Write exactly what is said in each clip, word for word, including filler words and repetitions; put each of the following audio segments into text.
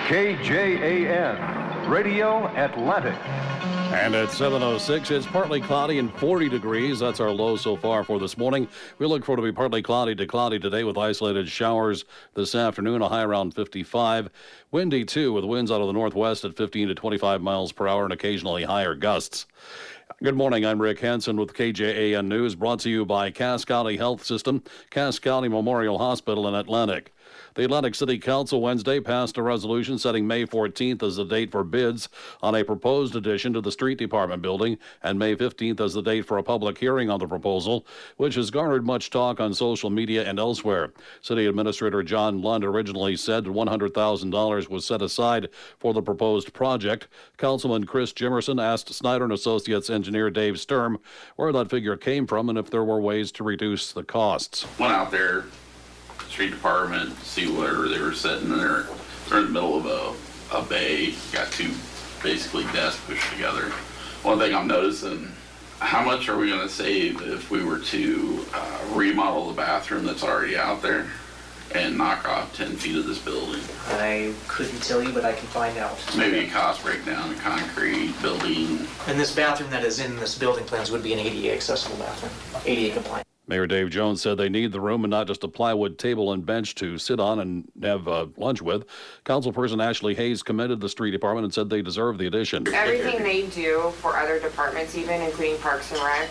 K J A N, Radio Atlantic. And at seven oh six, it's partly cloudy and forty degrees. That's our low so far for this morning. We look for it to be partly cloudy to cloudy today with isolated showers this afternoon, a high around fifty-five. Windy, too, with winds out of the northwest at fifteen to twenty-five miles per hour and occasionally higher gusts. Good morning. I'm Rick Hansen with K J A N News, brought to you by Cass County Health System, Cass County Memorial Hospital in Atlantic. The Atlantic City Council Wednesday passed a resolution setting May fourteenth as the date for bids on a proposed addition to the Street Department building and May fifteenth as the date for a public hearing on the proposal, which has garnered much talk on social media and elsewhere. City Administrator John Lund originally said one hundred thousand dollars was set aside for the proposed project. Councilman Chris Jimerson asked Snyder and Associates engineer Dave Sturm where that figure came from and if there were ways to reduce the costs. Went out there, Street Department, see where they were sitting there. They're in the middle of a, a bay, got two basically desks pushed together. One thing I'm noticing, how much are we going to save if we were to uh, remodel the bathroom that's already out there and knock off ten feet of this building? I couldn't tell you, but I can find out. Maybe a cost breakdown, a concrete building. And this bathroom that is in this building plans would be an A D A accessible bathroom, A D A compliant. Mayor Dave Jones said they need the room and not just a plywood table and bench to sit on and have uh, lunch with. Councilperson Ashley Hayes commended the street department and said they deserve the addition. Everything they do for other departments, even including Parks and Rec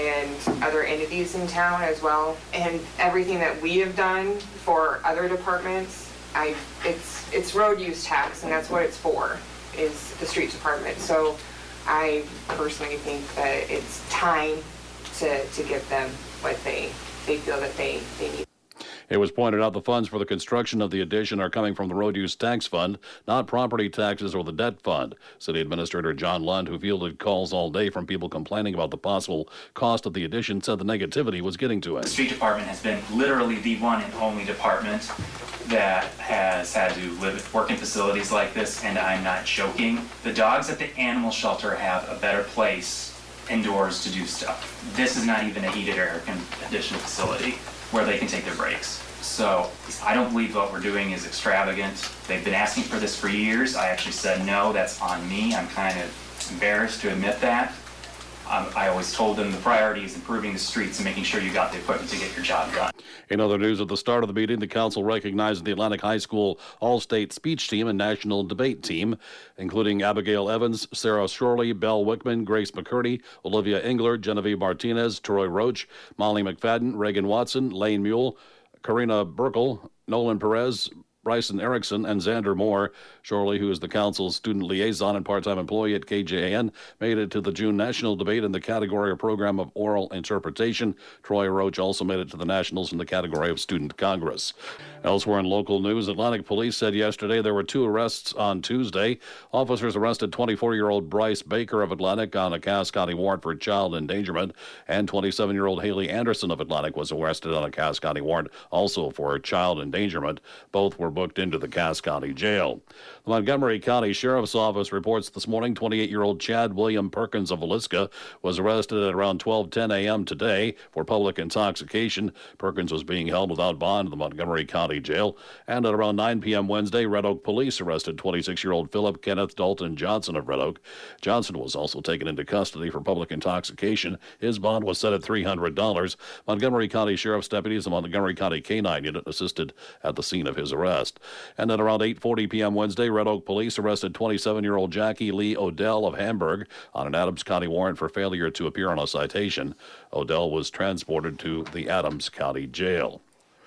and other entities in town as well, and everything that we have done for other departments, I it's it's road use tax, and that's what it's for, is the street department. So I personally think that it's time to to give them what they they feel that they, they need. It was pointed out the funds for the construction of the addition are coming from the Road Use Tax Fund, not property taxes or the debt fund. City Administrator John Lund, who fielded calls all day from people complaining about the possible cost of the addition, said the negativity was getting to it. The street department has been literally the one and only department that has had to live, work in facilities like this, and I'm not joking. The dogs at the animal shelter have a better place indoors to do stuff. This is not even a heated air conditioned facility where they can take their breaks. So I don't believe what we're doing is extravagant. They've been asking for this for years. I actually said no, that's on me. I'm kind of embarrassed to admit that. Um, I always told them the priority is improving the streets and making sure you got the equipment to get your job done. In other news, at the start of the meeting, the council recognized the Atlantic High School All-State Speech Team and National Debate Team, including Abigail Evans, Sarah Shorley, Belle Wickman, Grace McCurdy, Olivia Engler, Genevieve Martinez, Troy Roach, Molly McFadden, Reagan Watson, Lane Mule, Karina Burkle, Nolan Perez, Bryson Erickson, and Xander Moore. Shorley, who is the council's student liaison and part-time employee at K J A N, made it to the June national debate in the category or program of oral interpretation. Troy Roach also made it to the nationals in the category of student congress. Elsewhere in local news, Atlantic Police said yesterday there were two arrests on Tuesday. Officers arrested twenty-four-year-old Bryce Baker of Atlantic on a Cass County warrant for child endangerment, and twenty-seven-year-old Haley Anderson of Atlantic was arrested on a Cass County warrant also for child endangerment. Both were booked into the Cass County Jail. The Montgomery County Sheriff's Office reports this morning twenty-eight-year-old Chad William Perkins of Villisca was arrested at around twelve ten a.m. today for public intoxication. Perkins was being held without bond in the Montgomery County Jail. And at around nine p.m. Wednesday, Red Oak Police arrested twenty-six-year-old Philip Kenneth Dalton Johnson of Red Oak. Johnson was also taken into custody for public intoxication. His bond was set at three hundred dollars. Montgomery County Sheriff's deputies and Montgomery County K nine unit assisted at the scene of his arrest. And at around eight forty p.m. Wednesday, Red Oak Police arrested twenty-seven-year-old Jackie Lee Odell of Hamburg on an Adams County warrant for failure to appear on a citation. Odell was transported to the Adams County Jail.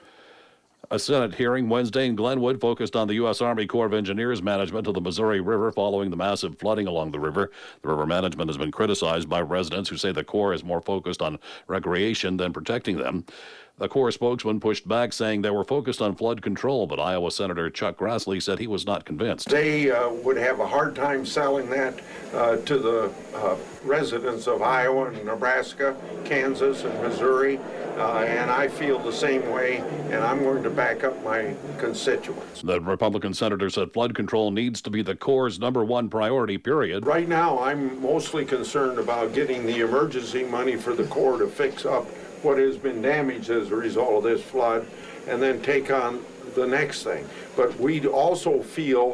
A Senate hearing Wednesday in Glenwood focused on the U S. Army Corps of Engineers management of the Missouri River following the massive flooding along the river. The river management has been criticized by residents who say the Corps is more focused on recreation than protecting them. The Corps spokesman pushed back, saying they were focused on flood control, but Iowa Senator Chuck Grassley said he was not convinced. They uh, would have a hard time selling that uh, to the uh, residents of Iowa and Nebraska, Kansas, and Missouri, uh, and I feel the same way, and I'm going to back up my constituents. The Republican senator said flood control needs to be the Corps' number one priority, period. Right now, I'm mostly concerned about getting the emergency money for the Corps to fix up what has been damaged as a result of this flood, and then take on the next thing. But we also feel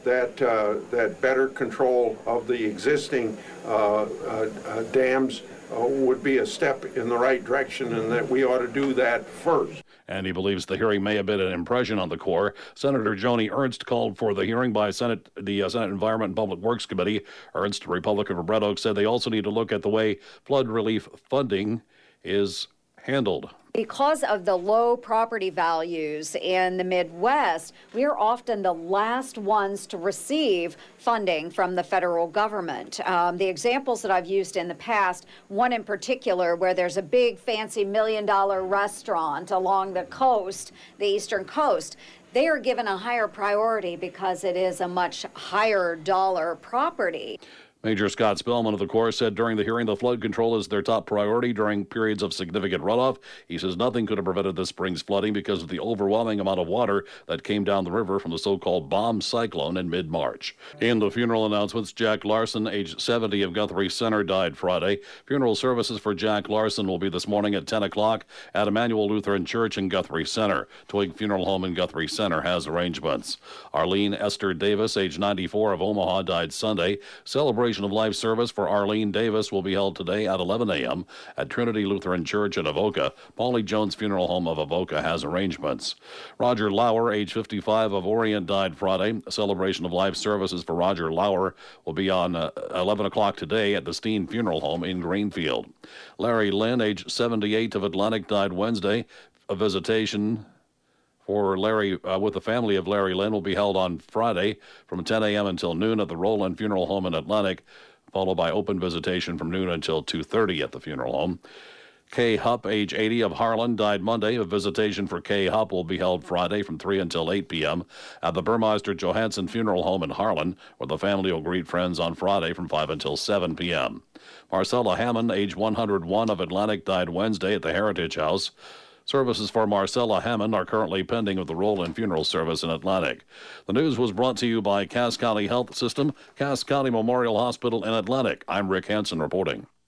that uh, that better control of the existing uh, uh, uh, dams uh, would be a step in the right direction, and that we ought to do that first. And he believes the hearing may have been an impression on the Corps. Senator Joni Ernst called for the hearing by Senate, the uh, Senate Environment and Public Works Committee. Ernst, a Republican from Red Oak, said they also need to look at the way flood relief funding is handled. Because of the low property values in the Midwest, we are often the last ones to receive funding from the federal government. Um, the examples that I've used in the past, one in particular where there's a big fancy million dollar restaurant along the coast, the eastern coast, they are given a higher priority because it is a much higher dollar property. Major Scott Spellman of the Corps said during the hearing the flood control is their top priority during periods of significant runoff. He says nothing could have prevented this spring's flooding because of the overwhelming amount of water that came down the river from the so-called bomb cyclone in mid-March. In the funeral announcements, Jack Larson, age seventy, of Guthrie Center, died Friday. Funeral services for Jack Larson will be this morning at ten o'clock at Emmanuel Lutheran Church in Guthrie Center. Twig Funeral Home in Guthrie Center has arrangements. Arlene Esther Davis, age ninety-four, of Omaha, died Sunday. Celebration of life service for Arlene Davis will be held today at eleven a.m. at Trinity Lutheran Church in Avoca. Paulie Jones Funeral Home of Avoca has arrangements. Roger Lauer, age fifty-five, of Orient, died Friday. A celebration of life services for Roger Lauer will be on uh, eleven o'clock today at the Steen Funeral Home in Greenfield. Larry Lynn, age seventy-eight, of Atlantic, died Wednesday. A visitation for Larry, uh, with the family of Larry Lynn, will be held on Friday from ten a.m. until noon at the Roland Funeral Home in Atlantic, followed by open visitation from noon until two thirty at the funeral home. Kay Hupp, age eighty, of Harlan, died Monday. A visitation for Kay Hupp will be held Friday from three until eight p.m. at the Burmeister Johansson Funeral Home in Harlan, where the family will greet friends on Friday from five until seven p.m. Marcella Hammond, age one hundred one, of Atlantic, died Wednesday at the Heritage House. Services for Marcella Hammond are currently pending with the Roland Funeral Service in Atlantic. The news was brought to you by Cass County Health System, Cass County Memorial Hospital in Atlantic. I'm Rick Hansen reporting.